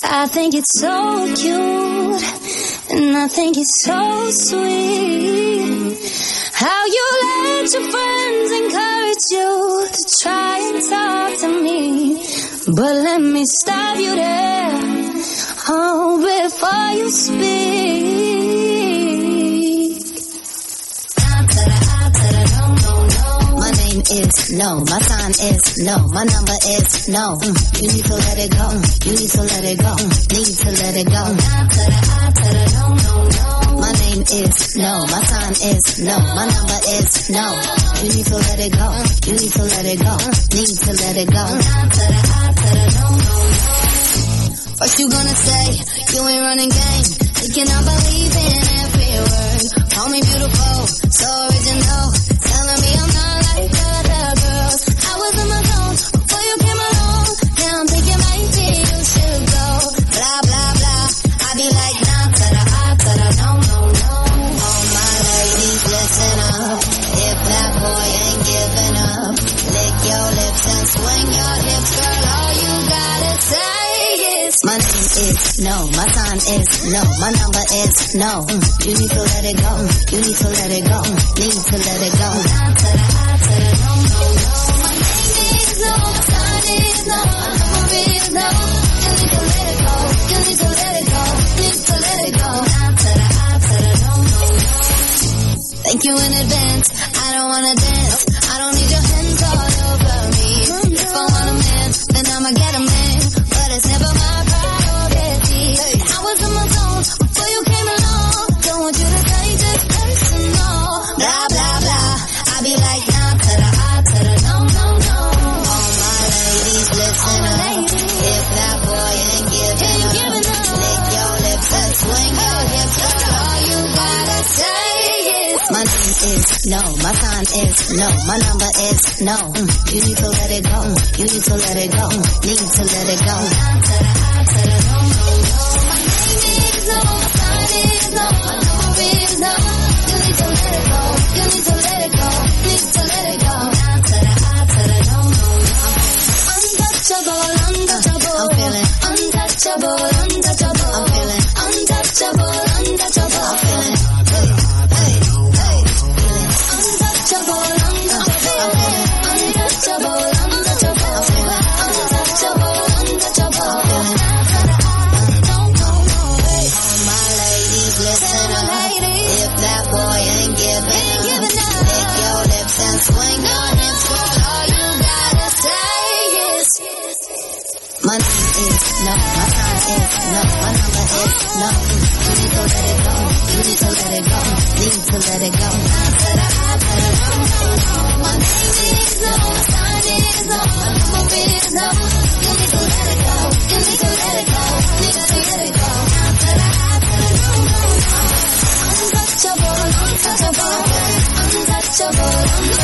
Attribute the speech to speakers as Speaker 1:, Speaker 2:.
Speaker 1: I think it's so cute, and I think it's so sweet how you let your friends encourage you to try and talk to me. But let me stop you there, oh, before you speak. My name is no, my sign is no, my number is no. You need to let it go, you need to let it go, need to let it go. My name is no, my sign is no, my number is no. You need to let it go, you need to let it go, need to let it go. What you gonna say? You ain't running game. You cannot believe in every word. Call me beautiful, so original. Telling me I'm not like other girls. I was in my zone before you came along. Now I'm thinking maybe you should go. Blah, blah, blah. I be like, nah, ta-da, ah, ta-da, no, no, no. All my ladies, listen up. If that boy ain't giving up, lick your lips and swing your hips, girl. All you gotta say is my name is no, my sign is no, my number is no. You need to let it go, you need to let it go, need to let it go. My name is no, my sign is no, my number is no. You need to let it go, you need to let it go, need to let it go. Thank you in advance, I don't wanna dance, I don't need your hands all over me. If I want a man, then I'ma get a man, but it's never my priority. I was in my zone before you came along, don't want you to take this personal. Blah, blah, blah, I be like, nah, ta-da, ah, ta-da, no, no, no. All my ladies, listen up. If that boy ain't giving up, lick your lips and swing your hips, girl, all you gotta say is my name is no, my sign is no, my number is no. You need to let it go, you need to let it go, need to let it go. My name is no, my sign is no, my number is no. You need to let it go, you need to let it go, need to let it go. Untouchable, untouchable, I'm feeling untouchable, untouchable, I'm feeling untouchable, untouchable, I'm feeling untouchable, untouchable, untouchable, untouchable, untouchable, untouchable. All my ladies, listen up. If that boy ain't giving up, lick your lips and swing your hips, girl. All you gotta say is my name is no, my sign is no, my number is no. You need to let it go, you need to let it go, need to let it go. My name is no, my sign is no, my number is no. You need to let it go, you need to let it go, need to let it go. Untouchable, untouchable, untouchable, untouchable.